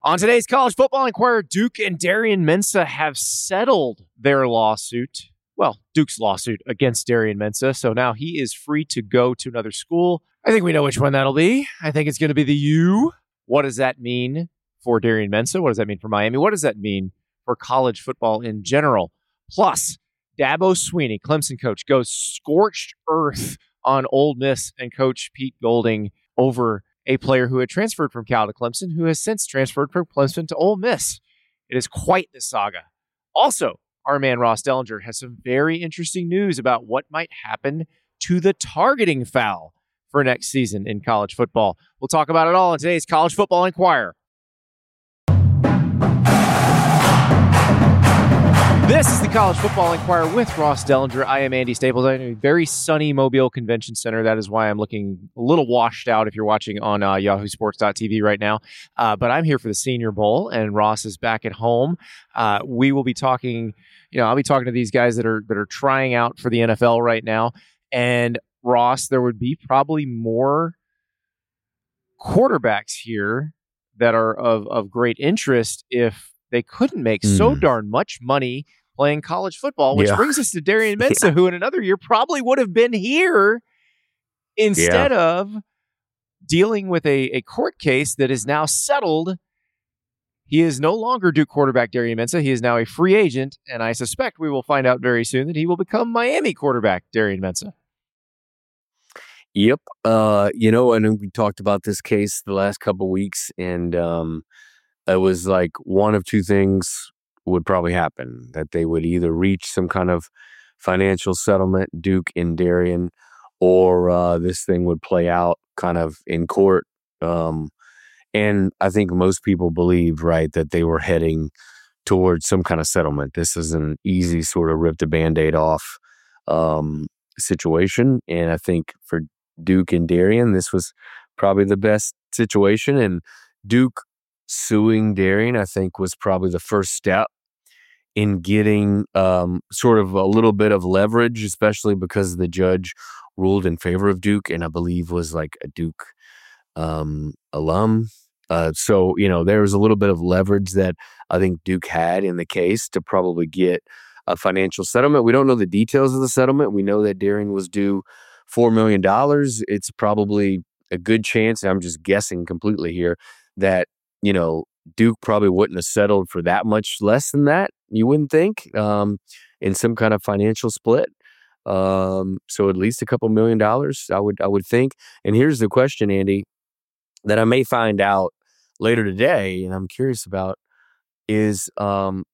On today's College Football Inquirer, Duke and Darian Mensah have settled their lawsuit. Well, Duke's lawsuit against Darian Mensah. So now he is free to go to another school. I think we know which one that'll be. I think it's going to be the U. What does that mean for Darian Mensah? What does that mean for Miami? What does that mean for college football in general? Plus, Dabo Swinney, Clemson coach, goes scorched earth on Ole Miss and Coach Pete Golding over a player who had transferred from Cal to Clemson, who has since transferred from Clemson to Ole Miss. It is quite the saga. Also, our man Ross Dellinger has some very interesting news about what might happen to the targeting foul for next season in college football. We'll talk about it all in today's College Football Inquirer. This is the College Football Inquirer with Ross Dellinger. I am Andy Staples. I'm in a very sunny Mobile Convention Center. That is why I'm looking a little washed out if you're watching on yahoosports.tv right now. But I'm here for the Senior Bowl, and Ross is back at home. We will be talking, I'll be talking to these guys that are trying out for the NFL right now. And Ross, there would be probably more quarterbacks here that are of great interest if they couldn't make so darn much money playing college football, which brings us to Darian Mensah, who in another year probably would have been here instead of dealing with a court case that is now settled. He is no longer Duke quarterback Darian Mensah. He is now a free agent, and I suspect we will find out very soon that he will become Miami quarterback Darian Mensah. Yep. And we talked about this case the last couple of weeks, and it was like one of two things would probably happen, that they would either reach some kind of financial settlement, Duke and Darian, or this thing would play out kind of in court. And I think most people believe, right, that they were heading towards some kind of settlement. This is an easy sort of rip the Band-Aid off situation. And I think for Duke and Darian, this was probably the best situation. And Duke suing Darian, I think, was probably the first step in getting sort of a little bit of leverage, especially because the judge ruled in favor of Duke, and I believe was like a Duke alum. So, there was a little bit of leverage that I think Duke had in the case to probably get a financial settlement. We don't know the details of the settlement. We know that Darian was due $4 million. It's probably a good chance, I'm just guessing completely here, that Duke probably wouldn't have settled for that much less than that, you wouldn't think, in some kind of financial split. So at least a couple $1 million, I would think. And here's the question, Andy, that I may find out later today, and I'm curious about, is, according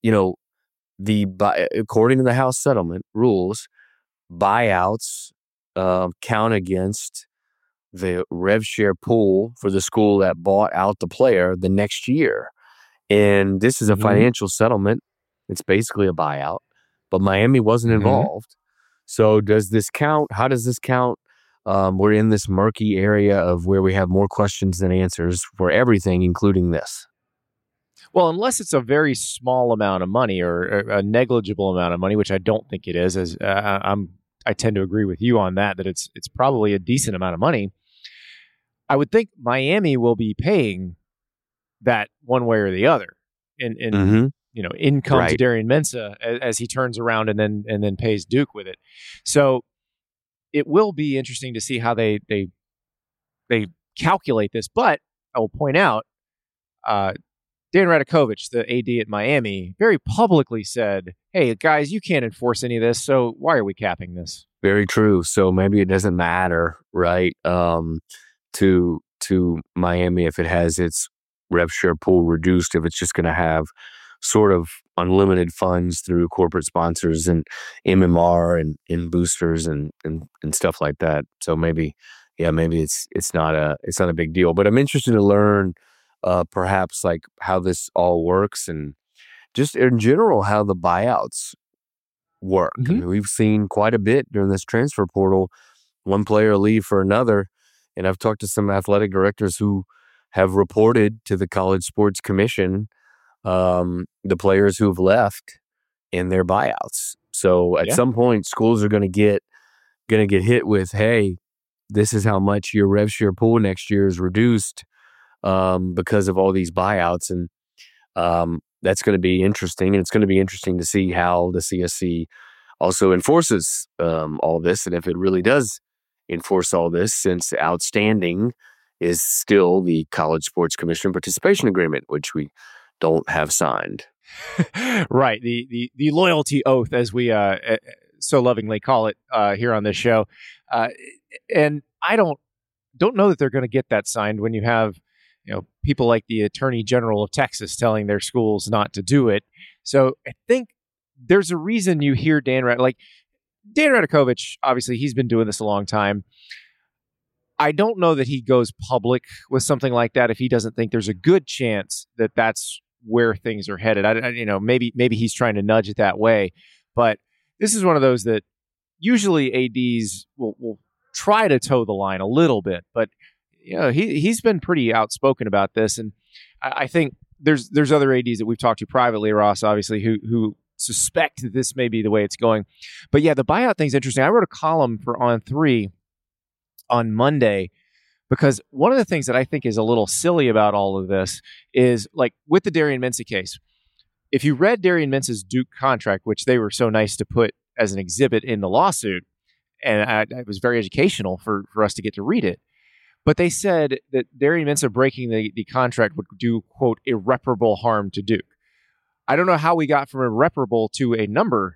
to the House settlement rules, buyouts count against the rev share pool for the school that bought out the player the next year. And this is a financial settlement. It's basically a buyout, but Miami wasn't involved. So does this count? How does this count? We're in this murky area of where we have more questions than answers for everything, including this. Well, unless it's a very small amount of money or a negligible amount of money, which I don't think it is, as I tend to agree with you on that it's probably a decent amount of money. I would think Miami will be paying that one way or the other in income to Darian Mensah as he turns around and then pays Duke with it. So it will be interesting to see how they calculate this. But I will point out, Dan Radakovich, the AD at Miami, very publicly said, "Hey guys, you can't enforce any of this, so why are we capping this?" Very true. So maybe it doesn't matter, right? To Miami if it has its rev share pool reduced, if it's just going to have sort of unlimited funds through corporate sponsors and MMR and boosters and stuff like that. So maybe it's not a big deal. But I'm interested to learn perhaps like how this all works and just in general how the buyouts work. I mean, we've seen quite a bit during this transfer portal, one player leave for another. And I've talked to some athletic directors who have reported to the College Sports Commission the players who have left in their buyouts. So at some point, schools are going to get hit with, hey, this is how much your rev share pool next year is reduced because of all these buyouts. And That's going to be interesting, and it's going to be interesting to see how the CSC also enforces all this, and if it really does enforce all this, since outstanding is still the College Sports Commission Participation Agreement, which we don't have signed. Right, the loyalty oath, as we so lovingly call it here on this show, and I don't know that they're going to get that signed when you have people like the Attorney General of Texas telling their schools not to do it. So I think there's a reason you hear Dan Radakovich, obviously he's been doing this a long time. I don't know that he goes public with something like that if he doesn't think there's a good chance that that's where things are headed. Maybe he's trying to nudge it that way, but this is one of those that usually ADs will try to toe the line a little bit, but he's been pretty outspoken about this, and I think there's other ADs that we've talked to privately, Ross, obviously, who suspect that this may be the way it's going. But yeah, the buyout thing's interesting. I wrote a column for On3 on Monday because one of the things that I think is a little silly about all of this is, like, with the Darian Mensah case, if you read Darian Mensah's Duke contract, which they were so nice to put as an exhibit in the lawsuit, and it was very educational for us to get to read it, but they said that Darian Mensah breaking the contract would do, quote, irreparable harm to Duke. I don't know how we got from irreparable to a number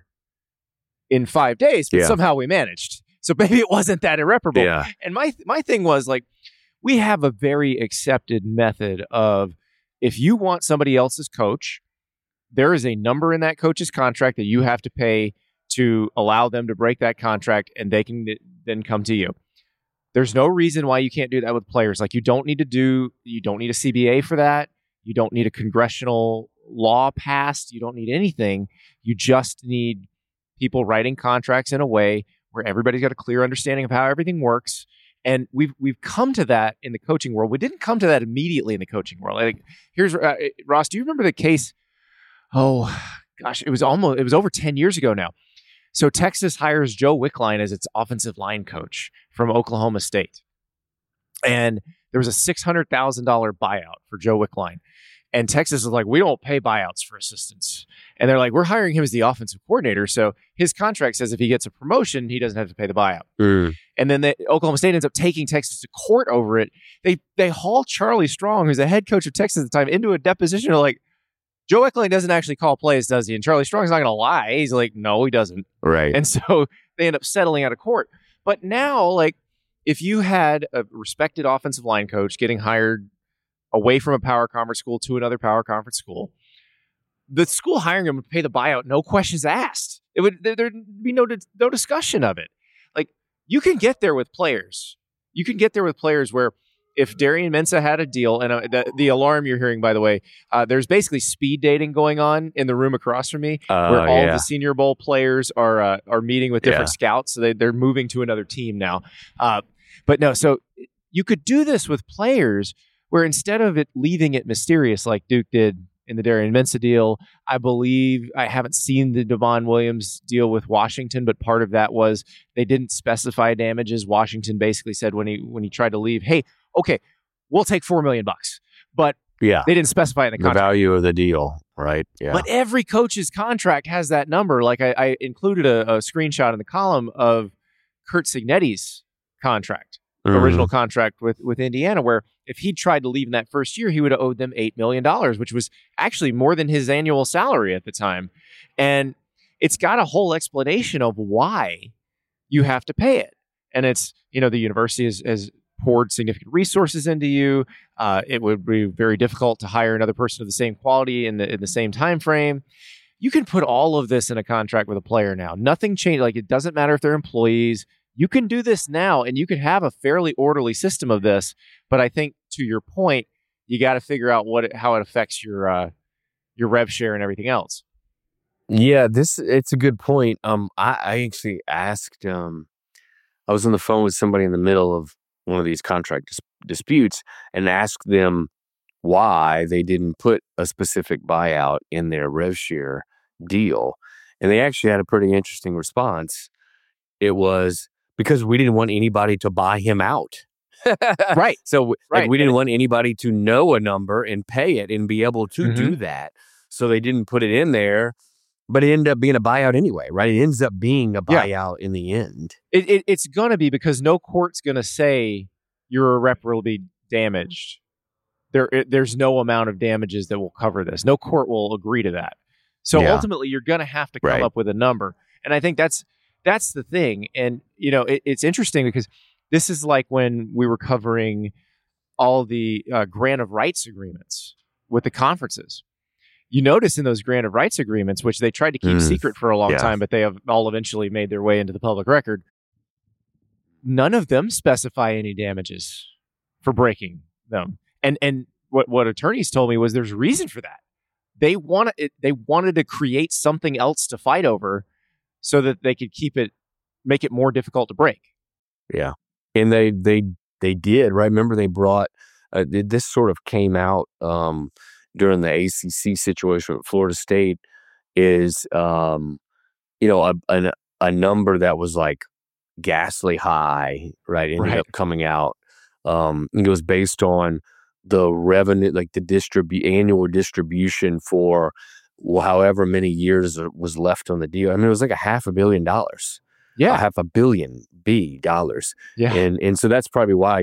in 5 days, but somehow we managed. So maybe it wasn't that irreparable. Yeah. And my thing was, like, we have a very accepted method of, if you want somebody else's coach, there is a number in that coach's contract that you have to pay to allow them to break that contract, and they can then come to you. There's no reason why you can't do that with players. Like, you don't need a CBA for that. You don't need a congressional law passed. You don't need anything. You just need people writing contracts in a way where everybody's got a clear understanding of how everything works. And we've come to that in the coaching world. We didn't come to that immediately in the coaching world. Like, here's Ross. Do you remember the case? Oh gosh, it was over 10 years ago now. So Texas hires Joe Wickline as its offensive line coach from Oklahoma State. And there was a $600,000 buyout for Joe Wickline. And Texas is like, we don't pay buyouts for assistants. And they're like, we're hiring him as the offensive coordinator. So his contract says if he gets a promotion, he doesn't have to pay the buyout. And then Oklahoma State ends up taking Texas to court over it. They haul Charlie Strong, who's the head coach of Texas at the time, into a deposition. They're like, Joe Wickline doesn't actually call plays, does he? And Charlie Strong's not going to lie. He's like, no, he doesn't. Right. And so they end up settling out of court. But now, like, if you had a respected offensive line coach getting hired away from a power conference school to another power conference school, the school hiring him would pay the buyout, no questions asked. There'd be no discussion of it. Like, you can get there with players. You can get there with players where, if Darian Mensah had a deal, and the alarm you're hearing, by the way, there's basically speed dating going on in the room across from me, where all the Senior Bowl players are meeting with different scouts, so they're moving to another team now. But no, so you could do this with players where, instead of it leaving it mysterious like Duke did in the Darian Mensah deal, I believe, I haven't seen the Devon Williams deal with Washington, but part of that was they didn't specify damages. Washington basically said when he tried to leave, hey, okay, we'll take $4 million, but they didn't specify in the contract. The value of the deal, right? Yeah. But every coach's contract has that number. Like, I included a screenshot in the column of Curt Cignetti's contract, original contract with Indiana, where if he tried to leave in that first year, he would have owed them $8 million, which was actually more than his annual salary at the time. And it's got a whole explanation of why you have to pay it. And it's, the university has poured significant resources into you. It would be very difficult to hire another person of the same quality in the same time frame. You can put all of this in a contract with a player now. Nothing changed. Like, it doesn't matter if they're employees. You can do this now, and you can have a fairly orderly system of this. But I think, to your point, you got to figure out how it affects your rev share and everything else. Yeah, it's a good point. I actually asked. I was on the phone with somebody in the middle of one of these contract disputes and asked them why they didn't put a specific buyout in their rev share deal, and they actually had a pretty interesting response. It was because we didn't want anybody to buy him out. Right. So Right. we didn't want anybody to know a number and pay it and be able to Mhm. do that. So they didn't put it in there, but it ended up being a buyout anyway, right? It ends up being a Yeah. buyout in the end. It's going to be, because no court's going to say you're irreparably damaged. There's no amount of damages that will cover this. No court will agree to that. So Yeah. ultimately, you're going to have to come Right. up with a number. And I think that's the thing. And, it's interesting because this is like when we were covering all the grant of rights agreements with the conferences. You notice in those grant of rights agreements, which they tried to keep secret for a long Yeah. time, but they have all eventually made their way into the public record, none of them specify any damages for breaking them. And what attorneys told me was there's reason for that. They wanted to create something else to fight over so that they could make it more difficult to break. Yeah. And they did, right? Remember they brought this sort of came out during the ACC situation with Florida State, is a number that was like ghastly high, right? Ended up coming out. It was based on the revenue, like the annual distribution for however many years was left on the deal. I mean, it was like $500 million. Yeah. $500 million dollars. Yeah. And so that's probably why,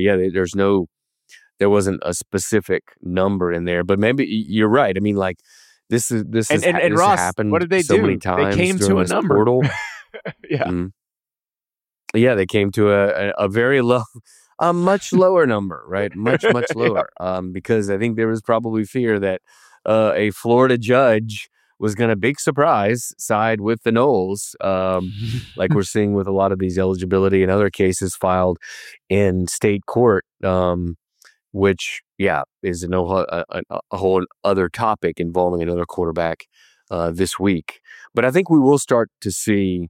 there wasn't a specific number in there, but maybe you're right. I mean, like this Ross, happened what did they so do? many times. They came to a number. Portal. Yeah. Mm-hmm. Yeah, they came to a very low, a much lower number, right? Much lower. Because I think there was probably fear that a Florida judge was going to, big surprise, side with the Noles, like we're seeing with a lot of these eligibility and other cases filed in state court, which, is a whole other topic involving another quarterback this week. But I think we will start to see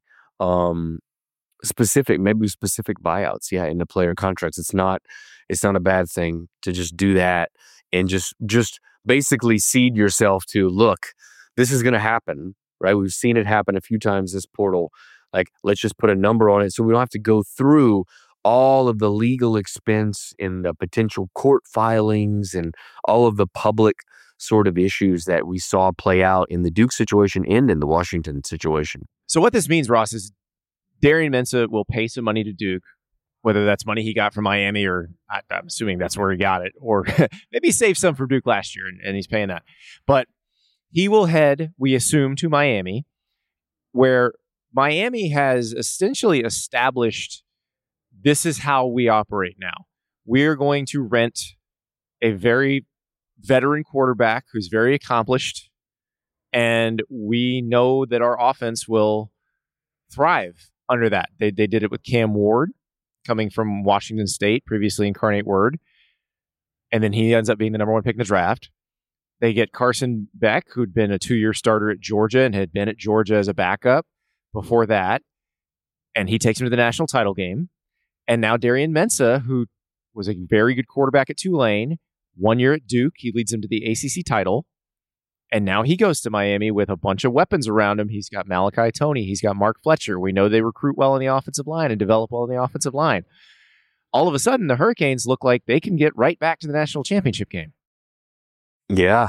specific buyouts, in the player contracts. It's not a bad thing to just do that and just basically seed yourself to, look, this is going to happen, right? We've seen it happen a few times this portal. Like, let's just put a number on it so we don't have to go through all of the legal expense and the potential court filings and all of the public sort of issues that we saw play out in the Duke situation and in the Washington situation. So what this means, Ross, is Darian Mensah will pay some money to Duke, whether that's money he got from Miami, or I'm assuming that's where he got it, or maybe he saved some from Duke last year and he's paying that. But he will head, we assume, to Miami, where Miami has essentially established, this is how we operate now. We're going to rent a very veteran quarterback who's very accomplished, and we know that our offense will thrive under that. They did it with Cam Ward, coming from Washington State, previously Incarnate Word, and then he ends up being the number one pick in the draft. They get Carson Beck, who'd been a 2-year starter at Georgia and had been at Georgia as a backup before that, and he takes him to the national title game. And now Darian Mensah, who was a very good quarterback at Tulane, 1 year at Duke, he leads him to the ACC title. And now he goes to Miami with a bunch of weapons around him. He's got Malachi Toney. He's got Mark Fletcher. We know they recruit well in the offensive line and develop well in the offensive line. All of a sudden, the Hurricanes look like they can get right back to the national championship game. Yeah.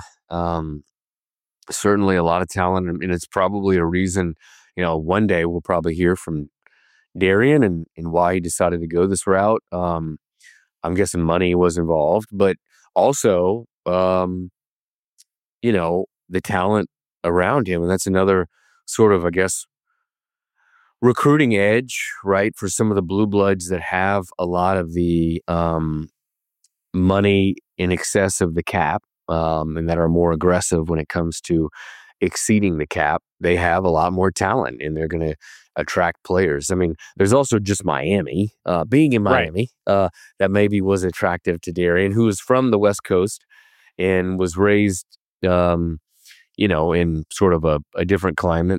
Certainly a lot of talent. And it's probably a reason, one day we'll probably hear from Darian and why he decided to go this route. I'm guessing money was involved, but also, the talent around him. And that's another sort of, I guess, recruiting edge, right? For some of the blue bloods that have a lot of the money in excess of the cap, and that are more aggressive when it comes to exceeding the cap. They have a lot more talent and they're going to attract players. I mean, there's also just Miami, being in Miami, that maybe was attractive to Darian, who is from the West Coast and was raised, in sort of a different climate.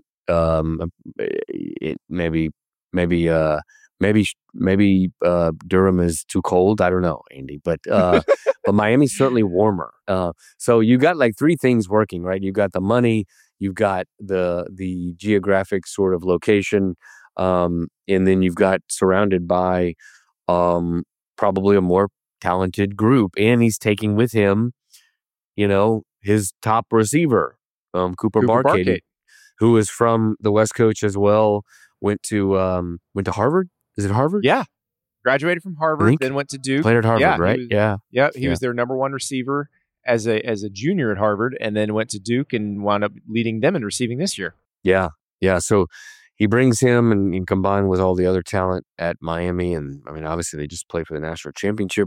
Maybe Durham is too cold. I don't know, Andy, but Miami's certainly warmer. So you got like three things working, right? You've got the money, you've got the geographic sort of location, and then you've got surrounded by probably a more talented group. And he's taking with him, his top receiver, Cooper Barkade, who is from the West Coast as well. Went to Harvard. Is it Harvard? Yeah. Graduated from Harvard, then went to Duke. Played at Harvard, right? He was their number one receiver as a junior at Harvard, and then went to Duke and wound up leading them in receiving this year. Yeah. So he brings him and combined with all the other talent at Miami, and I mean, obviously they just played for the national championship.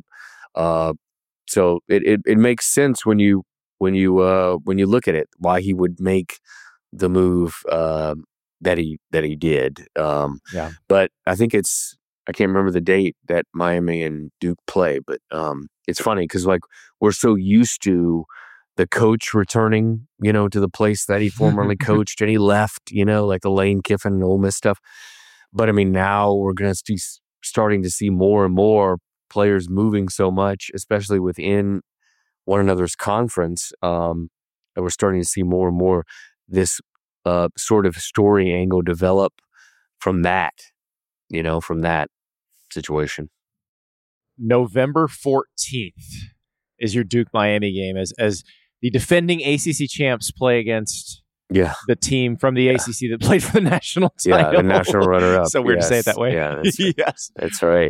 So it makes sense when you look at it why he would make the move that he did. But I think I can't remember the date that Miami and Duke play, but it's funny because like we're so used to the coach returning, to the place that he formerly coached, and he left, like the Lane Kiffin and Ole Miss stuff. But I mean, now we're going to starting to see more and more players moving so much, especially within one another's conference. And we're starting to see more and more this sort of story angle develop from that, from that situation. November 14th is your Duke Miami game as the defending ACC champs play against the team from the ACC that played for the national title. Yeah, the national runner-up. So weird to say it that way. Yeah, yes, that's right.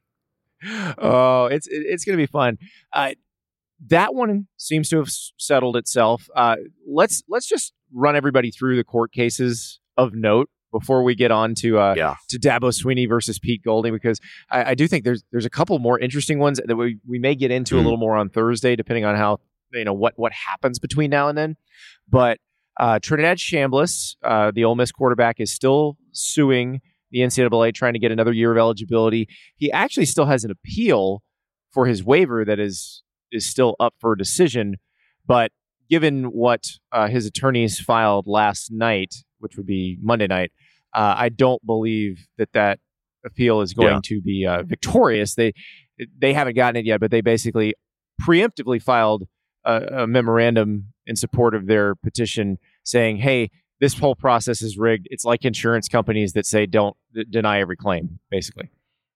Oh, it's going to be fun. That one seems to have settled itself. Let's just run everybody through the court cases of note before we get on to Dabo Swinney versus Pete Golding, because I do think there's a couple more interesting ones that we may get into a little more on Thursday, depending on how what happens between now and then. But Trinidad Chambliss, the Ole Miss quarterback, is still suing the NCAA, trying to get another year of eligibility. He actually still has an appeal for his waiver that is still up for decision. But given what his attorneys filed last night, which would be Monday night, I don't believe that appeal is going to be victorious. They haven't gotten it yet, but they basically preemptively filed a memorandum in support of their petition saying, hey, this whole process is rigged. It's like insurance companies that say don't deny every claim, basically.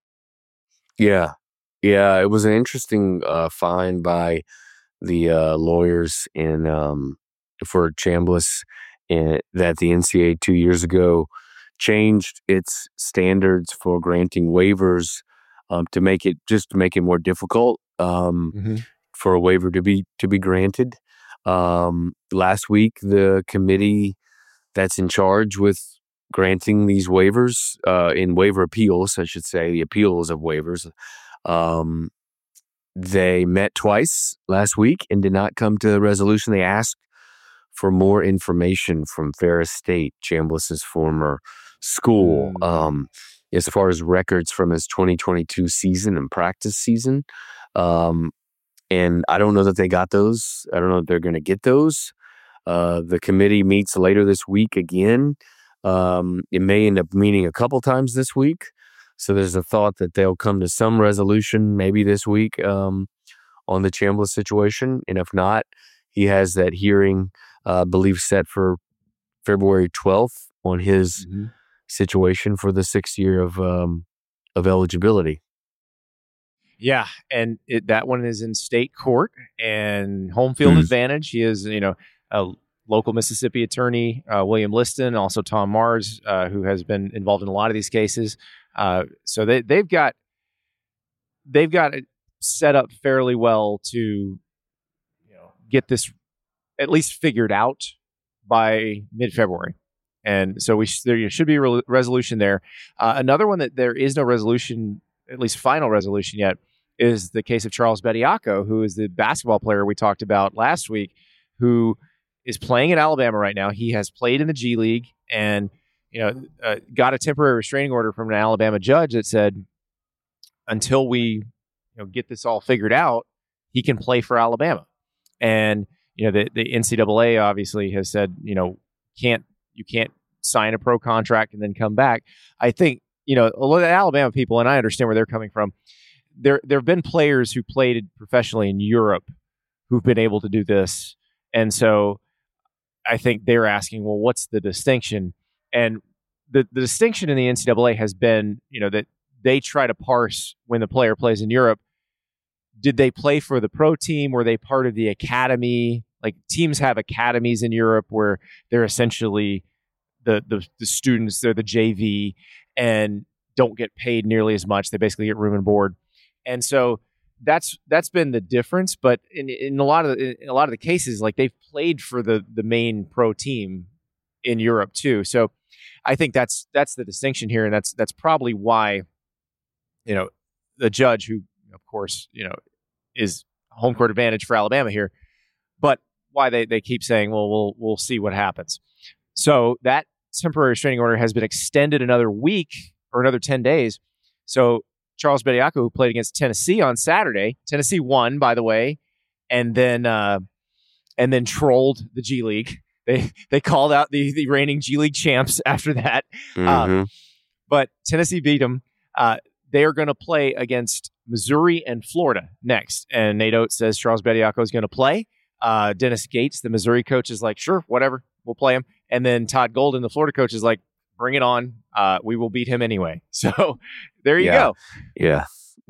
Yeah. It was an interesting find by the lawyers for Chambliss that the NCAA 2 years ago changed its standards for granting waivers to make it more difficult for a waiver to be granted. Last week, the committee that's in charge with granting these waivers in waiver appeals, I should say, the appeals of waivers, they met twice last week and did not come to a resolution. They asked for more information from Ferris State, Chambliss's former school, as far as records from his 2022 season and practice season. And I don't know that they got those. I don't know if they're going to get those. The committee meets later this week again. It may end up meeting a couple times this week. So there's a thought that they'll come to some resolution maybe this week on the Chambliss situation. And if not, he has that hearing, I believe, set for February 12th on his situation for the 6th year of eligibility. Yeah, and that one is in state court and home field advantage. He is, a local Mississippi attorney, William Liston, also Tom Mars, who has been involved in a lot of these cases. So they've got it set up fairly well to get this at least figured out by mid-February. And so there should be a resolution there. Another one that there is no resolution, at least final resolution yet, is the case of Charles Bediako, who is the basketball player we talked about last week, who is playing at Alabama right now. He has played in the G League and got a temporary restraining order from an Alabama judge that said, until we get this all figured out, he can play for Alabama. And the NCAA obviously has said, you can't sign a pro contract and then come back. I think, a lot of the Alabama people, and I understand where they're coming from, there have been players who played professionally in Europe who've been able to do this. And so I think they're asking, well, what's the distinction? And the distinction in the NCAA has been, that they try to parse when the player plays in Europe. Did they play for the pro team? Were they part of the academy? Like teams have academies in Europe where they're essentially the students, they're the JV and don't get paid nearly as much. They basically get room and board. And so that's been the difference. But in a lot of the cases, like they've played for the main pro team in Europe too. So I think that's the distinction here, and that's probably why, the judge, who of course is home court advantage for Alabama here, but why they keep saying, well, we'll see what happens. So that temporary restraining order has been extended another week or another 10 days. So Charles Bediako, who played against Tennessee on Saturday, Tennessee won, by the way, and then trolled the G League. They called out the reigning G League champs after that. Mm-hmm. But Tennessee beat them. They are going to play against Missouri and Florida next. And Nate Oates says Charles Bediako is going to play. Dennis Gates, the Missouri coach, is like, sure, whatever, we'll play him. And then Todd Golden, the Florida coach, is like, bring it on. We will beat him anyway. So there you go. Yeah.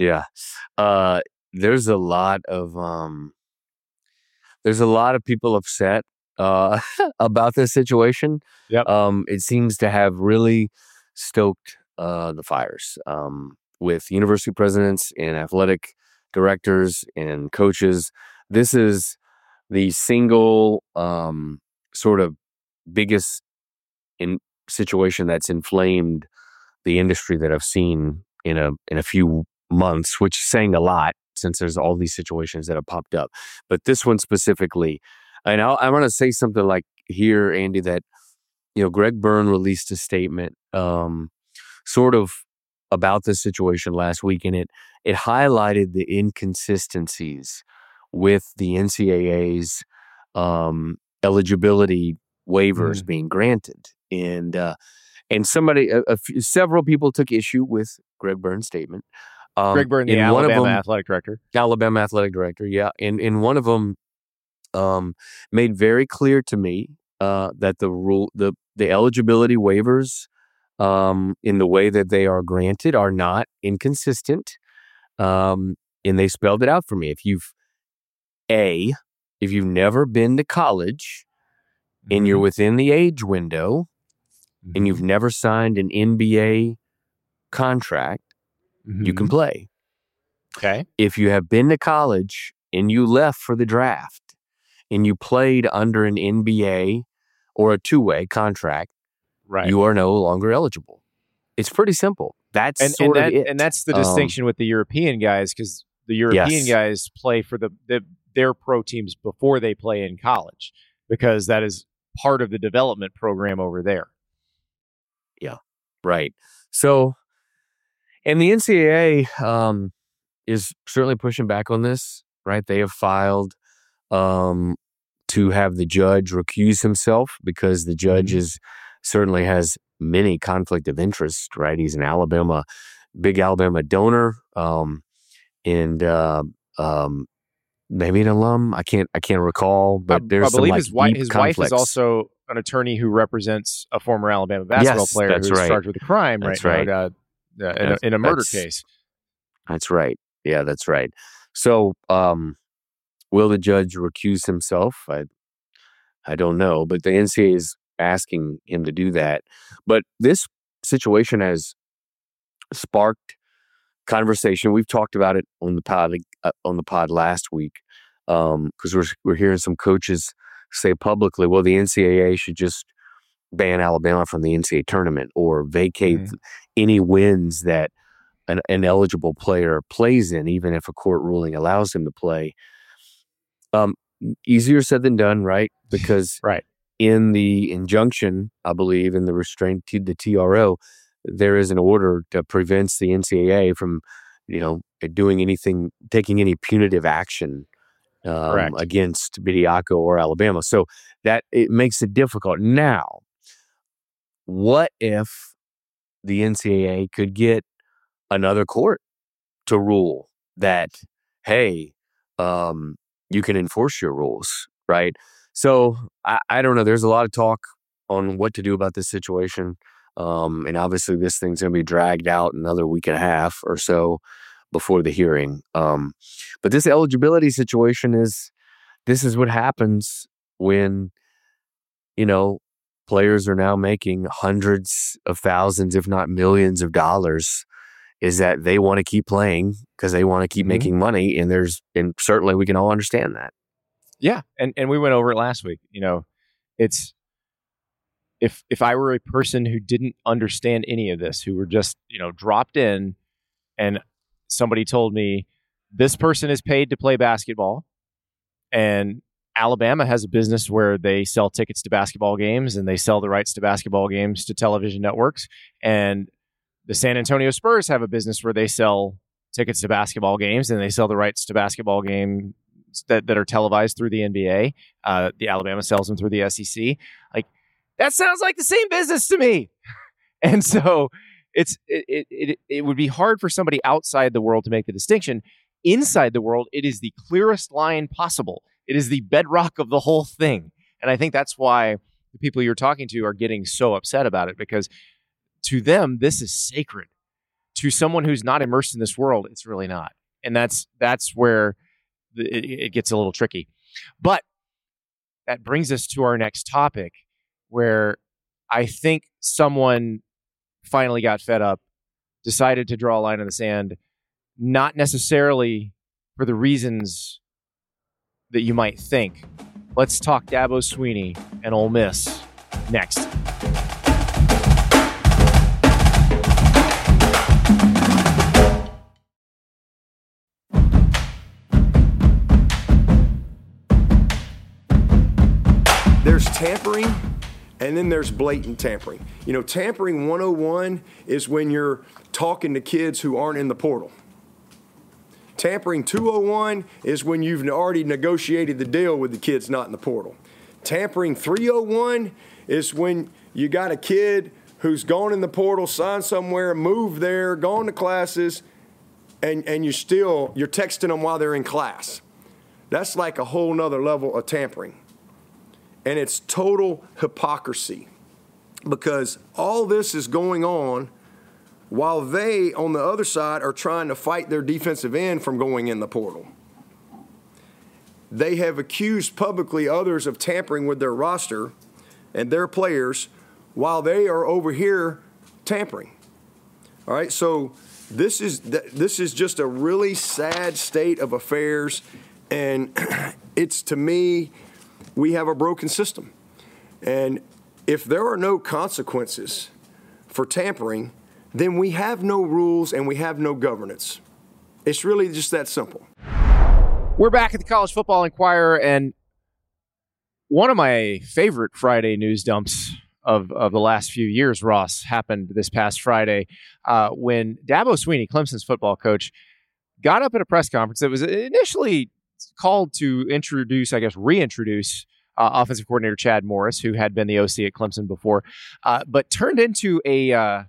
There's a lot of people upset about this situation. Yep. It seems to have really stoked the fires with university presidents and athletic directors and coaches. This is the single sort of biggest situation that's inflamed the industry that I've seen in a few months, which is saying a lot since there's all these situations that have popped up. But this one specifically, and I want to say something like here, Andy, that Greg Byrne released a statement sort of about this situation last week, and it highlighted the inconsistencies with the NCAA's eligibility waivers being granted, and several people took issue with Greg Byrne's statement. Greg Byrne, the Alabama athletic director. Alabama athletic director, yeah, and one of them made very clear to me that the eligibility waivers in the way that they are granted are not inconsistent, and they spelled it out for me. If you've never been to college and you're within the age window and you've never signed an NBA contract, you can play. Okay. If you have been to college and you left for the draft and you played under an NBA or a two-way contract, right, you are no longer eligible. It's pretty simple. That's it. And that's the distinction with the European guys, because the European guys play for their pro teams before they play in college, because that is part of the development program over there. Yeah, right. So, and the NCAA is certainly pushing back on this, right? They have filed to have the judge recuse himself because the judge certainly has many conflict of interest, right? He's an big Alabama donor, and maybe an alum. I can't recall, but there's I believe some his wife is also an attorney who represents a former Alabama basketball player who's charged with a crime now in a murder case. That's right. Yeah, that's right. So, will the judge recuse himself? I don't know, but the NCAA is asking him to do that. But this situation has sparked conversation. We've talked about it on the pod last week, because we're hearing some coaches say publicly, well, the NCAA should just ban Alabama from the NCAA tournament or vacate any wins that an eligible player plays in, even if a court ruling allows him to play. Easier said than done, right? Because in the injunction, I believe, in the restraint to the TRO, there is an order that prevents the NCAA from, taking any punitive action against Bediako or Alabama. So that it makes it difficult. Now, what if the NCAA could get another court to rule that, hey, you can enforce your rules, right? So I don't know. There's a lot of talk on what to do about this situation. And obviously this thing's going to be dragged out another week and a half or so before the hearing. But this eligibility situation this is what happens when, players are now making hundreds of thousands, if not millions of dollars, is that they want to keep playing because they want to keep making money. And certainly we can all understand that. Yeah. And we went over it last week. It's, if I were a person who didn't understand any of this, who were just, dropped in, and somebody told me this person is paid to play basketball, and Alabama has a business where they sell tickets to basketball games and they sell the rights to basketball games to television networks, and the San Antonio Spurs have a business where they sell tickets to basketball games and they sell the rights to basketball games that are televised through the NBA. The Alabama sells them through the SEC. Like, that sounds like the same business to me. And so it would be hard for somebody outside the world to make the distinction. Inside the world, it is the clearest line possible. It is the bedrock of the whole thing. And I think that's why the people you're talking to are getting so upset about it, because to them, this is sacred. To someone who's not immersed in this world, it's really not. And that's where it gets a little tricky. But that brings us to our next topic, where I think someone finally got fed up, decided to draw a line in the sand, not necessarily for the reasons that you might think. Let's talk Dabo Swinney and Ole Miss next. There's tampering, and then there's blatant tampering. Tampering 101 is when you're talking to kids who aren't in the portal. Tampering 201 is when you've already negotiated the deal with the kids not in the portal. Tampering 301 is when you got a kid who's gone in the portal, signed somewhere, moved there, gone to classes, and you're texting them while they're in class. That's like a whole nother level of tampering. And it's total hypocrisy, because all this is going on while they, on the other side, are trying to fight their defensive end from going in the portal. They have accused publicly others of tampering with their roster and their players while they are over here tampering. All right, so this is just a really sad state of affairs, and it's, to me, we have a broken system. And if there are no consequences for tampering, then we have no rules and we have no governance. It's really just that simple. We're back at the College Football Inquirer, and one of my favorite Friday news dumps of the last few years, Ross, happened this past Friday when Dabo Swinney, Clemson's football coach, got up at a press conference that was initially called to reintroduce offensive coordinator Chad Morris, who had been the OC at Clemson before, but turned into a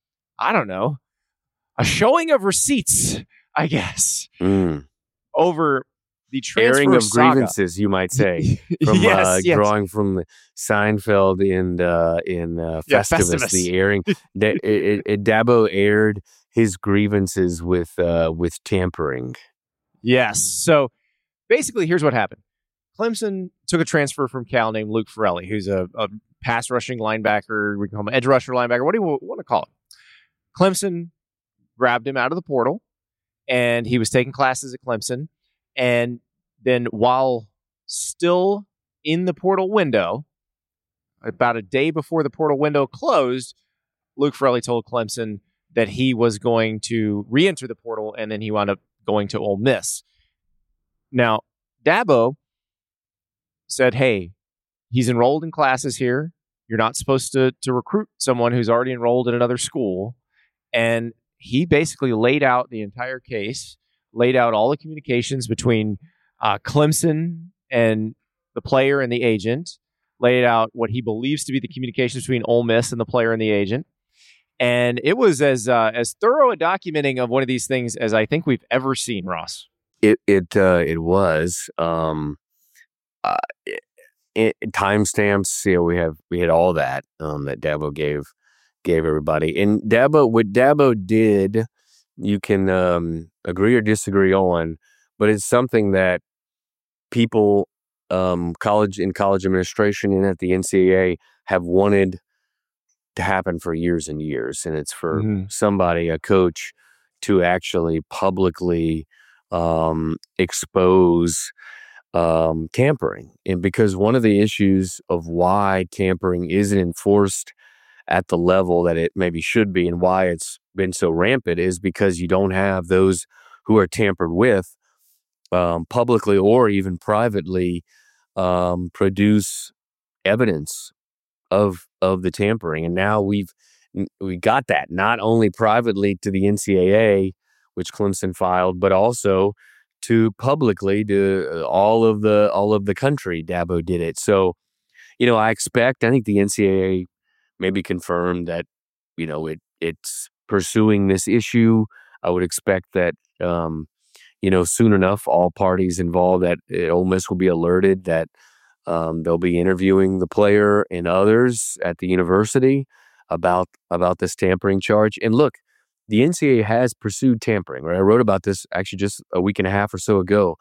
showing of receipts, I guess, over the transfer airing of saga. Grievances, you might say, from yes. drawing from Seinfeld in Festivus. The airing, Dabo aired his grievances with tampering. Yes. So basically, here's what happened. Clemson took a transfer from Cal named Luke Ferrelli, who's a pass rushing linebacker. We can call him edge rusher linebacker. What do you want to call him? Clemson grabbed him out of the portal, and he was taking classes at Clemson. And then while still in the portal window, about a day before the portal window closed, Luke Ferrelli told Clemson that he was going to re-enter the portal, and then he wound up going to Ole Miss. Now, Dabo said, hey, he's enrolled in classes here. You're not supposed to recruit someone who's already enrolled in another school. And he basically laid out the entire case, laid out all the communications between Clemson and the player and the agent, laid out what he believes to be the communications between Ole Miss and the player and the agent. And it was as thorough a documenting of one of these things as I think we've ever seen, Ross. It was. Timestamps, we had all that that Dabo gave gave everybody. And what Dabo did, you can agree or disagree on, but it's something that people, college administration and at the NCAA have wanted to happen for years and years. And it's for somebody, a coach, to actually publicly expose tampering. And because one of the issues of why tampering isn't enforced at the level that it maybe should be and why it's been so rampant is because you don't have those who are tampered with publicly or even privately produce evidence of the tampering. And now we got that not only privately to the NCAA, which Clemson filed, but also to publicly to all of the country. Dabo did it. So, I think the NCAA maybe confirmed that, it's pursuing this issue. I would expect that, soon enough, all parties involved at Ole Miss will be alerted that they'll be interviewing the player and others at the university about this tampering charge. And look, the NCAA has pursued tampering, right? I wrote about this actually just a week and a half or so ago.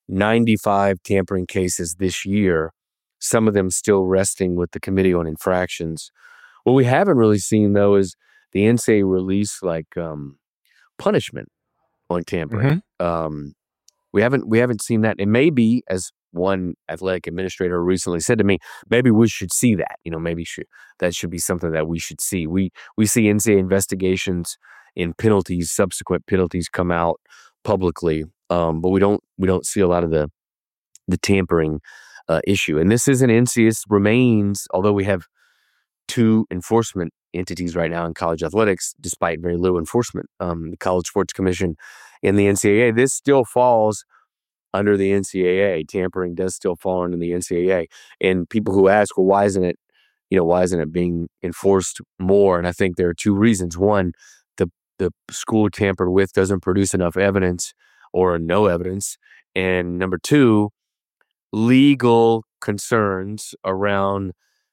95 tampering cases this year, some of them still resting with the Committee on Infractions. What we haven't really seen, though, is the NCAA release punishment on tampering. We haven't seen that. And maybe, as one athletic administrator recently said to me, maybe we should see that. That should be something that we should see. We see NCAA investigations and penalties, subsequent penalties, come out publicly, but we don't see a lot of the tampering issue. And this isn't NCAA remains, although we have 2 enforcement entities right now in college athletics, despite very little enforcement, the College Sports Commission and the NCAA. This still falls under the NCAA. Tampering does still fall under the NCAA. And people who ask, well, why isn't it being enforced more? And I think there are 2 reasons. One, the school tampered with doesn't produce enough evidence or no evidence. And number 2, legal concerns around,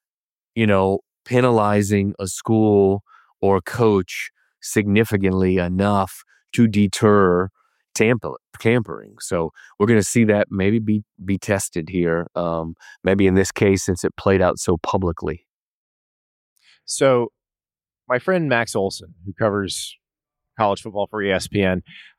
penalizing a school or coach significantly enough to deter tampering. So we're going to see that maybe be tested here, maybe in this case, since it played out so publicly. So my friend Max Olson, who covers college football for ESPN,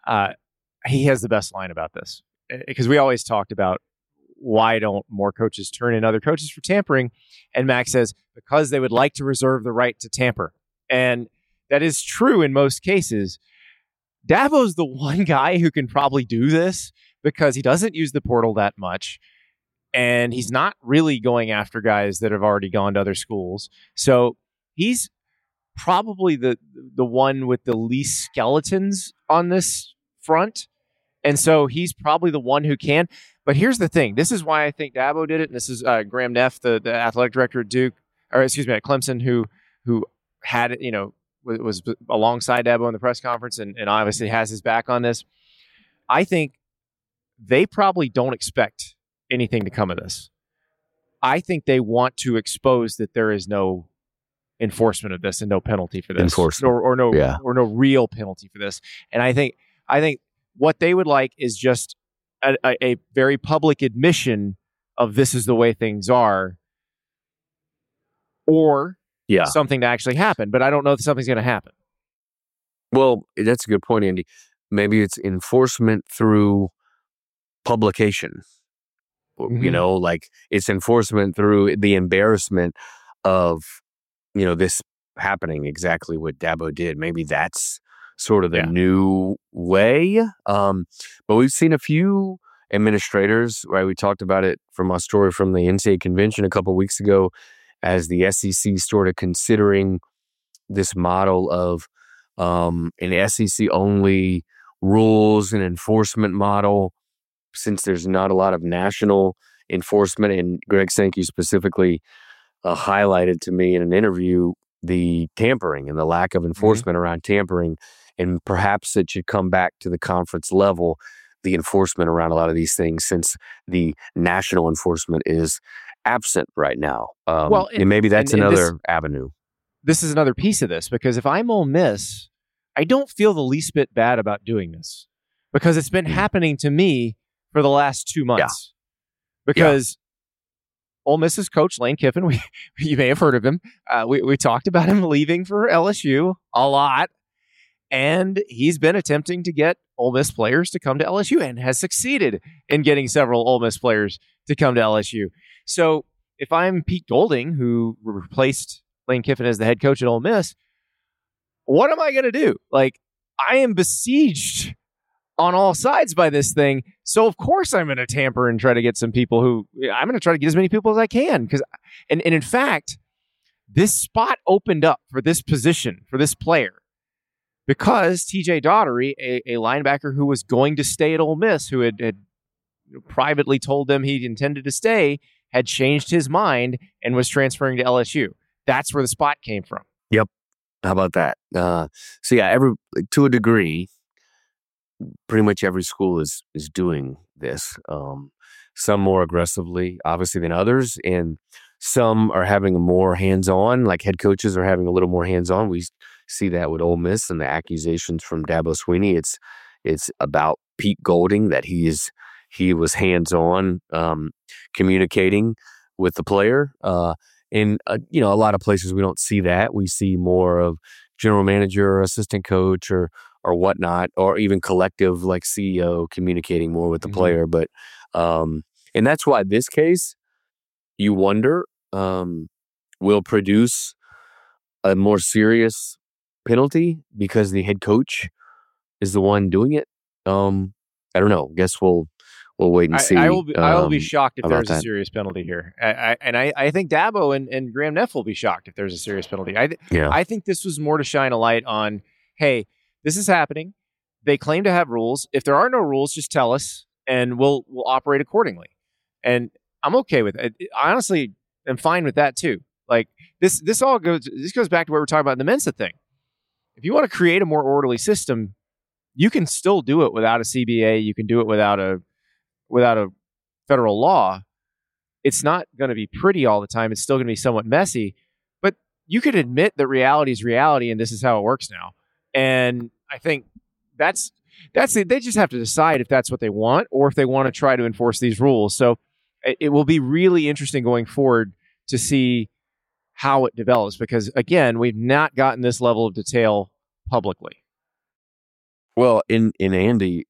he has the best line about this, because we always talked about why don't more coaches turn in other coaches for tampering? And Max says, because they would like to reserve the right to tamper. And that is true in most cases. Dabo's the one guy who can probably do this because he doesn't use the portal that much. And he's not really going after guys that have already gone to other schools. So he's probably the one with the least skeletons on this front. And so he's probably the one who can. But here's the thing. This is why I think Dabo did it. And this is Graham Neff, the athletic director at at Clemson, who had it, was alongside Dabo in the press conference and obviously has his back on this. I think they probably don't expect anything to come of this. I think they want to expose that there is no enforcement of this and no penalty for this, or no real penalty for this. And I think what they would like is just a very public admission of this is the way things are, or something to actually happen. But I don't know if something's going to happen. Well, that's a good point, Andy. Maybe it's enforcement through publication. It's enforcement through the embarrassment of, this happening, exactly what Dabo did. Maybe that's sort of the new way. But we've seen a few administrators, right? We talked about it from our story from the NCAA convention a couple of weeks ago, as the SEC started considering this model of an SEC only rules and enforcement model, since there's not a lot of national enforcement. And Greg Sankey specifically highlighted to me in an interview the tampering and the lack of enforcement around tampering. And perhaps it should come back to the conference level, the enforcement around a lot of these things, since the national enforcement is absent right now. And maybe that's another avenue. this is another piece of this, because if I'm Ole Miss, I don't feel the least bit bad about doing this because it's been happening to me for the last 2 months. Because Ole Miss's coach, Lane Kiffin, you may have heard of him. We talked about him leaving for LSU a lot. And he's been attempting to get Ole Miss players to come to LSU and has succeeded in getting several Ole Miss players to come to LSU. So if I'm Pete Golding, who replaced Lane Kiffin as the head coach at Ole Miss, what am I going to do? Like, I am besieged on all sides by this thing. So of course I'm going to tamper and try to get some people I'm going to try to get as many people as I can. And in fact, this spot opened up for this position, for this player, because TJ Daugherty, a linebacker who was going to stay at Ole Miss, who had privately told them he intended to stay, had changed his mind and was transferring to LSU. That's where the spot came from. Yep. How about that? So yeah, to a degree, pretty much every school is doing this. Some more aggressively, obviously, than others, and some are having a more hands-on. Like head coaches are having a little more hands-on. We see that with Ole Miss and the accusations from Dabo Swinney. It's about Pete Golding, that he was hands-on, communicating with the player. In a lot of places we don't see that. We see more of general manager or assistant coach or whatnot, or even collective like CEO communicating more with the player. But and that's why this case, you wonder, will produce a more serious penalty because the head coach is the one doing it. I don't know. Guess we'll wait and see. I will be shocked if there's that. a serious penalty here. I think Dabo and Graham Neff will be shocked if there's a serious penalty. I think this was more to shine a light on, hey, this is happening. They claim to have rules. If there are no rules, just tell us and we'll operate accordingly. And I'm okay with it. I honestly am fine with that too. Like this goes back to what we're talking about in the Mensa thing. If you want to create a more orderly system, you can still do it without a CBA. You can do it without a federal law. It's not going to be pretty all the time. It's still going to be somewhat messy, but you could admit that reality is reality and this is how it works now. And I think that's it. They just have to decide if that's what they want or if they want to try to enforce these rules. So it will be really interesting going forward to see how it develops, because again, we've not gotten this level of detail publicly. Well, in Andy,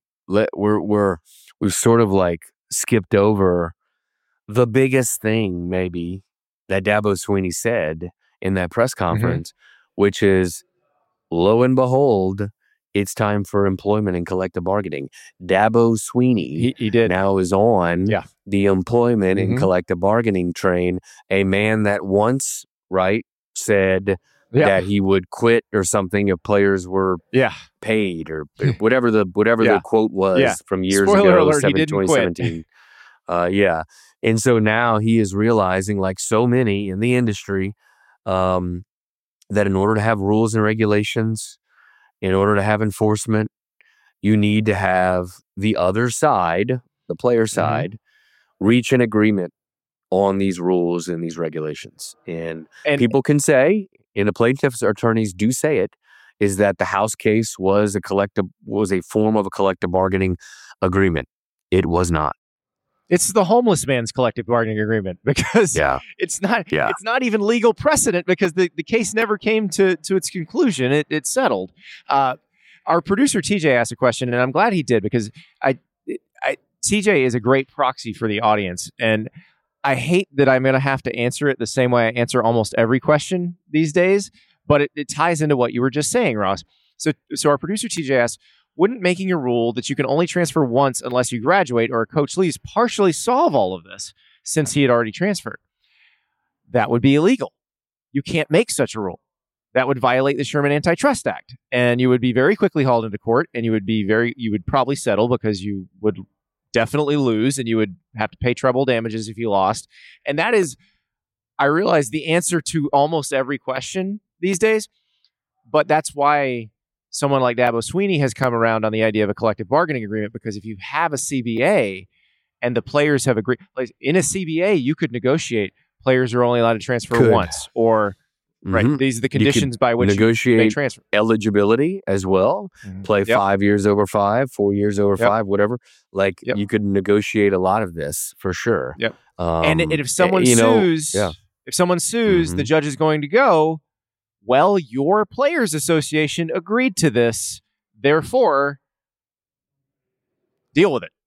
we've sort of like skipped over the biggest thing maybe that Dabo Swinney said in that press conference, which is, lo and behold, it's time for employment and collective bargaining. Dabo Swinney he did now is on the employment and collective bargaining train. A man that once, said that he would quit or something if players were paid or whatever the quote was from years Spoiler ago, alert, he didn't 2017. And so now he is realizing, like so many in the industry, that in order to have rules and regulations, in order to have enforcement, you need to have the other side, the player side, reach an agreement on these rules and these regulations. And people can say, and the plaintiff's attorneys do say it, is that the House case was a form of a collective bargaining agreement. It was not. It's the homeless man's collective bargaining agreement, because it's not even legal precedent, because the case never came to its conclusion. It settled. Our producer TJ asked a question, and I'm glad he did, because TJ is a great proxy for the audience, and I hate that I'm going to have to answer it the same way I answer almost every question these days, but it ties into what you were just saying, Ross. So our producer TJ asked, wouldn't making a rule that you can only transfer once unless you graduate or a coach leaves partially solve all of this, since he had already transferred? That would be illegal. You can't make such a rule. That would violate the Sherman Antitrust Act, and you would be very quickly hauled into court, and you would probably settle, because you would definitely lose, and you would have to pay treble damages if you lost. And that is, I realize, the answer to almost every question these days, but that's why someone like Dabo Swinney has come around on the idea of a collective bargaining agreement, because if you have a CBA and the players have agreed, like in a CBA, you could negotiate players are only allowed to transfer once, or Right. Mhm. These are the You could conditions by which you may negotiate transfer. eligibility as well. Play Yep. 5 years over 5, 4 years over Yep. 5, whatever. Like, Yep. you could negotiate a lot of this for sure. Yep. And if someone you know, sues, yeah. the Mhm. judge is going to go, well, your players association agreed to this, therefore deal with it.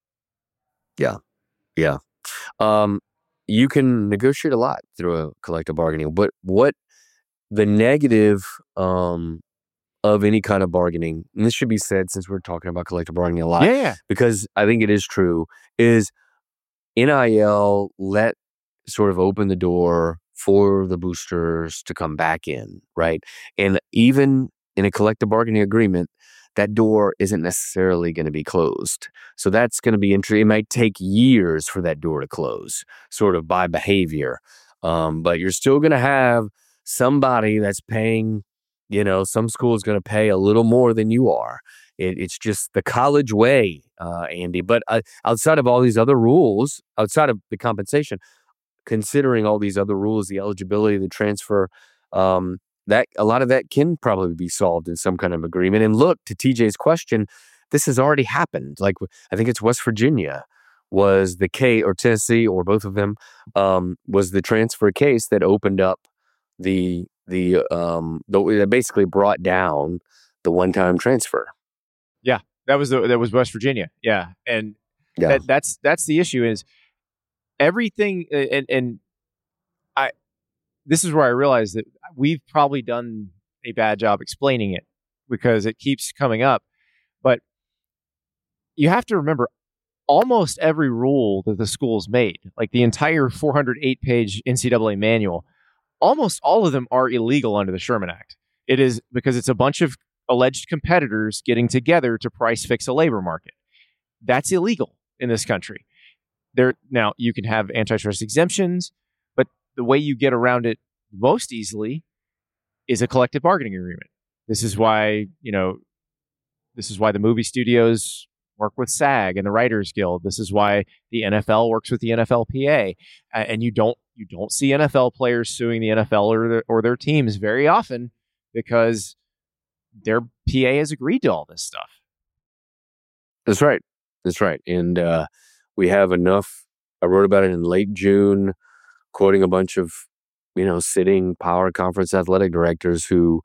Yeah. You can negotiate a lot through a collective bargaining, but what the negative of any kind of bargaining, and this should be said since we're talking about collective bargaining a lot, Yeah. because I think it is true, is NIL let sort of open the door for the boosters to come back in, right? And even in a collective bargaining agreement, that door isn't necessarily going to be closed. So that's going to be interesting. It might take years for that door to close, sort of by behavior. But you're still going to have somebody that's paying, some school is going to pay a little more than you are. It's just the college way, Andy. But outside of all these other rules, outside of the compensation, considering all these other rules, the eligibility, the transfer, that a lot of that can probably be solved in some kind of agreement. And look, to TJ's question, this has already happened. Like, I think it's West Virginia was the case, or Tennessee, or both of them, was the transfer case that opened up that basically brought down the one-time transfer. Yeah. That was West Virginia. Yeah. And Yeah. that's the issue is everything. And this is where I realized that we've probably done a bad job explaining it because it keeps coming up. But you have to remember almost every rule that the schools made, like the entire 408-page NCAA manual, almost all of them are illegal under the Sherman Act. It is because it's a bunch of alleged competitors getting together to price fix a labor market. That's illegal in this country. Now, you can have antitrust exemptions, but the way you get around it most easily is a collective bargaining agreement. This is why the movie studios work with SAG and the Writers Guild. This is why the NFL works with the NFLPA. And you don't see NFL players suing the NFL or their teams very often because their PA has agreed to all this stuff. That's right. And we have enough. I wrote about it in late June, quoting a bunch of, sitting power conference athletic directors who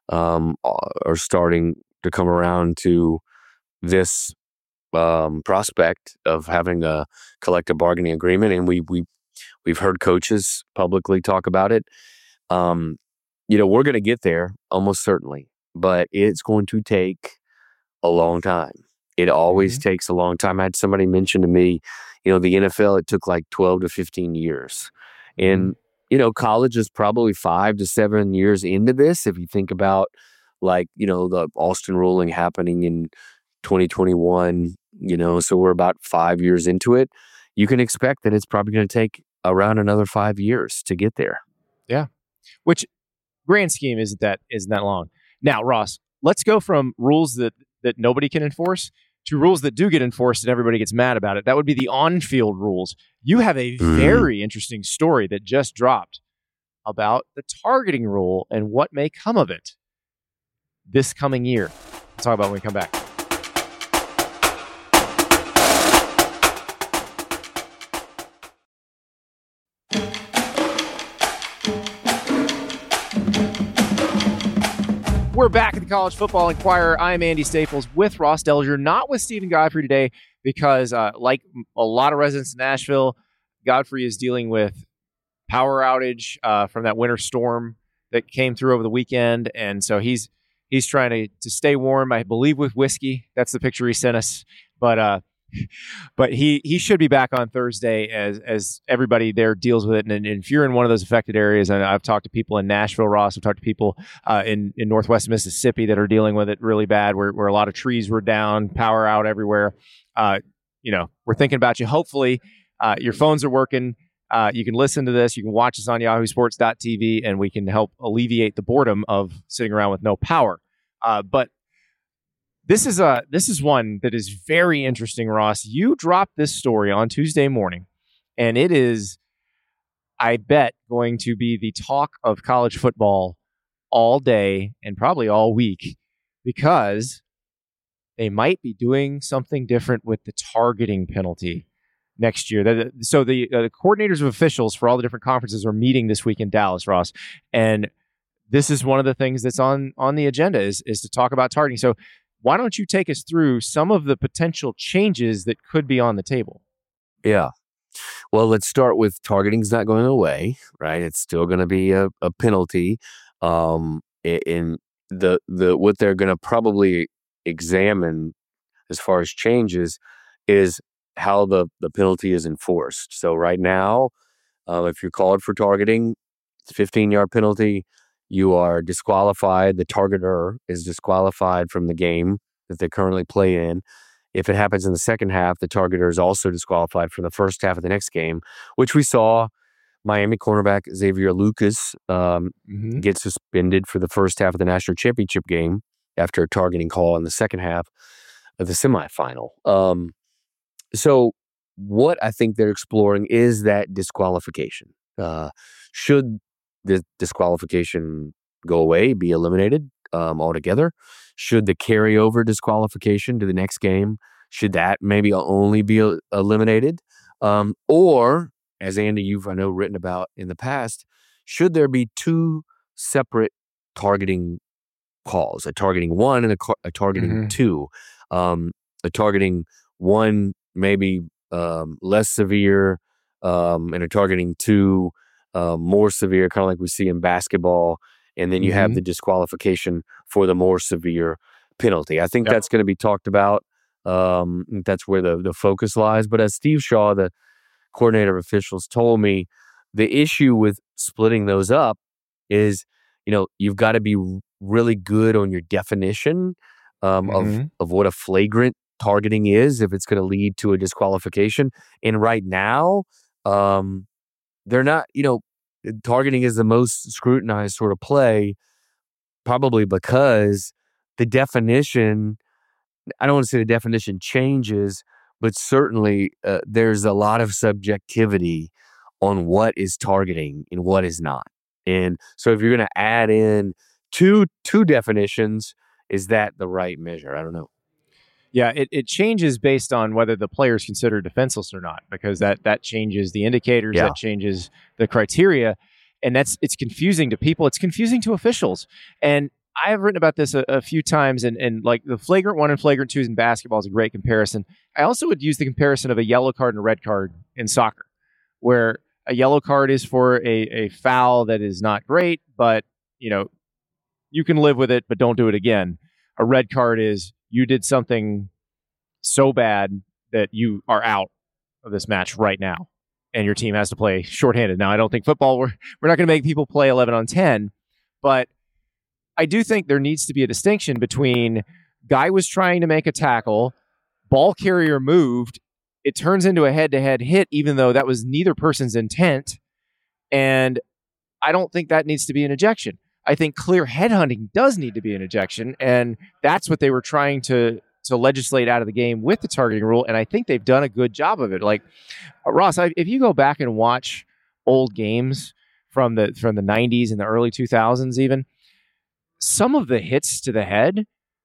are starting to come around to this prospect of having a collective bargaining agreement. And we've heard coaches publicly talk about it. We're going to get there almost certainly, but it's going to take a long time. It always takes a long time. I had somebody mention to me, the NFL, it took like 12 to 15 years. And, college is probably 5 to 7 years into this. If you think about the Alston ruling happening in 2021, so we're about 5 years into it. You can expect that it's probably going to take around another 5 years to get there. Yeah. Which grand scheme isn't that long. Now, Ross, let's go from rules that nobody can enforce to rules that do get enforced and everybody gets mad about it. That would be the on-field rules. You have a very interesting story that just dropped about the targeting rule and what may come of it this coming year. We'll talk about it when we come back. We're back at the College Football Inquirer. I'm Andy Staples with Ross Dellinger, not with Stephen Godfrey today because, like a lot of residents in Nashville, Godfrey is dealing with power outage from that winter storm that came through over the weekend, and so he's trying to stay warm, I believe, with whiskey. That's the picture he sent us, but he should be back on Thursday as everybody there deals with it. And if you're in one of those affected areas, and I've talked to people in Nashville, Ross, I've talked to people in Northwest Mississippi that are dealing with it really bad, where a lot of trees were down, power out everywhere. We're thinking about you. Hopefully, your phones are working. You can listen to this. You can watch us on yahoosports.tv, and we can help alleviate the boredom of sitting around with no power. But This is one that is very interesting, Ross. You dropped this story on Tuesday morning, and it is, I bet, going to be the talk of college football all day and probably all week, because they might be doing something different with the targeting penalty next year. So the coordinators of officials for all the different conferences are meeting this week in Dallas, Ross. And this is one of the things that's on the agenda is to talk about targeting. So why don't you take us through some of the potential changes that could be on the table? Yeah. Well, let's start with targeting's not going away, right? It's still going to be a penalty. In the what they're going to probably examine as far as changes is how the penalty is enforced. So right now, if you're called for targeting, it's a 15-yard penalty. You are disqualified. The targeter is disqualified from the game that they currently play in. If it happens in the second half, the targeter is also disqualified from the first half of the next game, which we saw Miami cornerback Xavier Lucas get suspended for the first half of the national championship game after a targeting call in the second half of the semifinal. So what I think they're exploring is that disqualification. Should the disqualification go away, be eliminated altogether? Should the carryover disqualification to the next game, should that maybe only be eliminated? Or, as Andy, you've, I know, written about in the past, should there be two separate targeting calls, a targeting one and a targeting two? A targeting one maybe less severe, and a targeting two more severe, kind of like we see in basketball. And then you have the disqualification for the more severe penalty. I think that's going to be talked about. That's where the focus lies. But as Steve Shaw, the coordinator of officials, told me, the issue with splitting those up is, you've got to be really good on your definition of what a flagrant targeting is, if it's going to lead to a disqualification. And right now, they're not, targeting is the most scrutinized sort of play, probably because the definition, I don't want to say the definition changes, but certainly there's a lot of subjectivity on what is targeting and what is not. And so if you're going to add in two definitions, is that the right measure? I don't know. Yeah, it changes based on whether the player is considered defenseless or not, because that changes the indicators, that changes the criteria, and it's confusing to people. It's confusing to officials. And I have written about this a few times, and like the flagrant one and flagrant twos in basketball is a great comparison. I also would use the comparison of a yellow card and a red card in soccer, where a yellow card is for a foul that is not great, but you can live with it, but don't do it again. A red card is you did something so bad that you are out of this match right now, and your team has to play shorthanded. Now, I don't think football, we're not going to make people play 11 on 10, but I do think there needs to be a distinction between guy was trying to make a tackle, ball carrier moved, it turns into a head-to-head hit, even though that was neither person's intent, and I don't think that needs to be an ejection. I think clear headhunting does need to be an ejection, and that's what they were trying to legislate out of the game with the targeting rule, and I think they've done a good job of it. Like, Ross, if you go back and watch old games from the 90s and the early 2000s even, some of the hits to the head,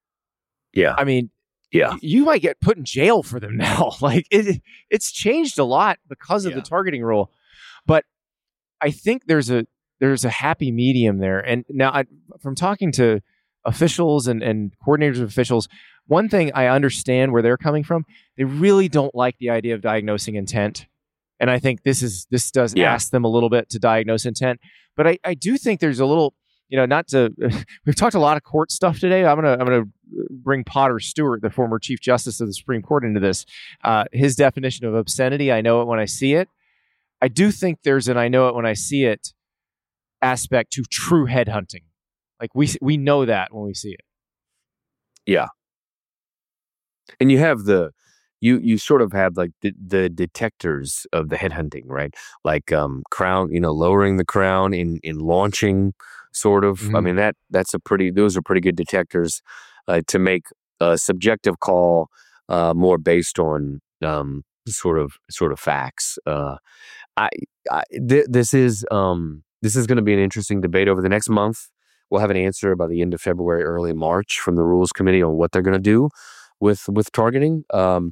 you might get put in jail for them now. Like, it's changed a lot because of the targeting rule, but I think there's a happy medium there. And now, from talking to officials and coordinators of officials, one thing I understand where they're coming from, they really don't like the idea of diagnosing intent. And I think this does ask them a little bit to diagnose intent. But I do think there's a little, we've talked a lot of court stuff today. I'm gonna bring Potter Stewart, the former Chief Justice of the Supreme Court, into this. His definition of obscenity, I know it when I see it. I do think there's an I know it when I see it aspect to true headhunting. Like we know that when we see it. Yeah. And you have you sort of have like the detectors of the headhunting, right? Like crown, lowering the crown in launching sort of. I mean, those are pretty good detectors to make a subjective call more based on sort of facts. this is going to be an interesting debate over the next month. We'll have an answer by the end of February, early March from the Rules Committee on what they're going to do with targeting. So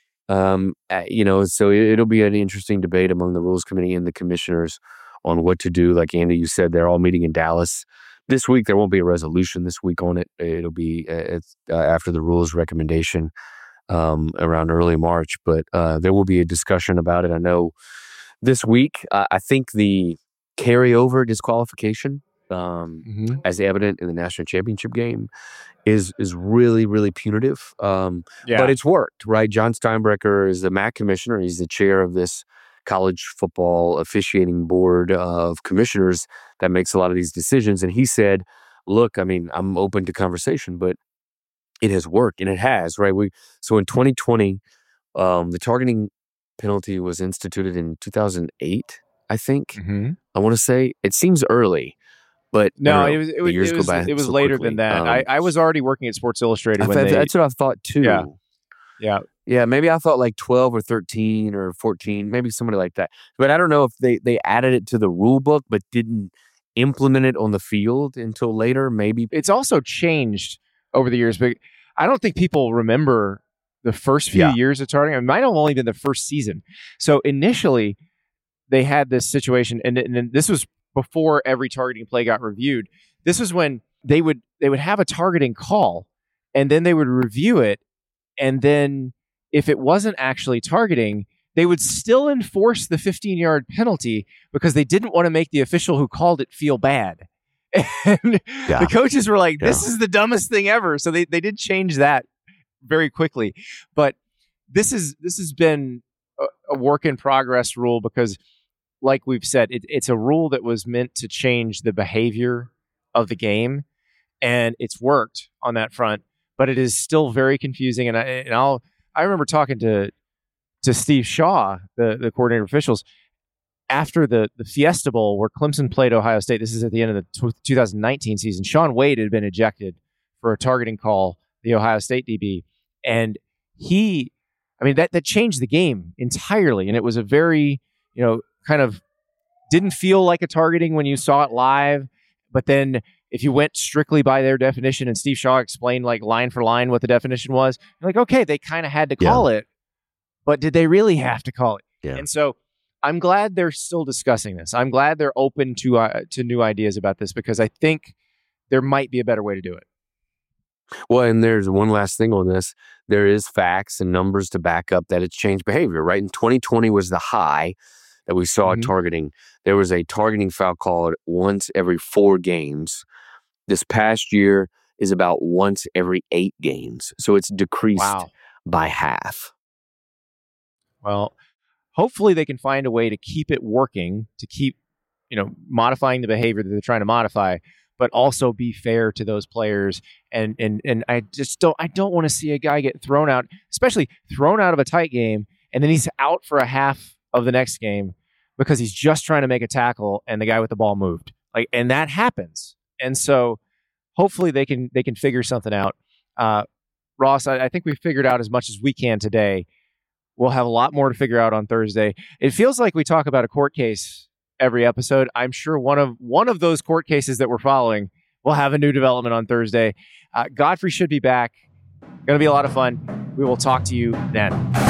it'll be an interesting debate among the Rules Committee and the commissioners on what to do. Like Andy, you said, they're all meeting in Dallas this week. There won't be a resolution this week on it. It'll be after the rules recommendation around early March, but there will be a discussion about it. I know this week, I think the carryover disqualification, as evident in the national championship game, is really, really punitive. But it's worked, right? John Steinbrecher is the MAC commissioner. He's the chair of this college football officiating board of commissioners that makes a lot of these decisions. And he said, look, I mean, I'm open to conversation, but it has worked, and it has, right? So in 2020, the targeting penalty was instituted in 2008, I think. I want to say. It seems early, but no, it was later than that. I was already working at Sports Illustrated that's what I thought too. Yeah. Maybe I thought like 12 or 13 or 14, maybe somebody like that. But I don't know if they added it to the rule book, but didn't implement it on the field until later. Maybe it's also changed over the years, but I don't think people remember the first few years of targeting. It might have only been the first season. So initially, they had this situation, and this was before every targeting play got reviewed. This was when they would have a targeting call, and then they would review it, and then if it wasn't actually targeting, they would still enforce the 15-yard penalty because they didn't want to make the official who called it feel bad. And the coaches were like, this is the dumbest thing ever. So they did change that very quickly. But this has been a work in progress rule because, like we've said, it's a rule that was meant to change the behavior of the game, and it's worked on that front. But it is still very confusing. And I remember talking to Steve Shaw, the coordinator of officials, after the Fiesta Bowl where Clemson played Ohio State. This is at the end of the 2019 season. Shaun Wade had been ejected for a targeting call, the Ohio State DB. And that changed the game entirely. And it was a very, kind of didn't feel like a targeting when you saw it live. But then if you went strictly by their definition, and Steve Shaw explained like line for line what the definition was, you're like, okay, they kind of had to call it, but did they really have to call it? Yeah. And so I'm glad they're still discussing this. I'm glad they're open to new ideas about this because I think there might be a better way to do it. Well, and there's one last thing on this. There is facts and numbers to back up that it's changed behavior, right? In 2020 was the high that we saw targeting. There was a targeting foul called once every 4 games. This past year is about once every 8 games. So it's decreased by half. Well, hopefully they can find a way to keep it working, to keep, modifying the behavior that they're trying to modify, but also be fair to those players. And I don't want to see a guy get thrown out, especially thrown out of a tight game, and then he's out for a half of the next game because he's just trying to make a tackle and the guy with the ball moved. And that happens. And so hopefully they can figure something out. Ross, I think we've figured out as much as we can today. We'll have a lot more to figure out on Thursday. It feels like we talk about a court case every episode. I'm sure one of those court cases that we're following will have a new development on Thursday. Godfrey should be back. Going to be a lot of fun. We will talk to you then.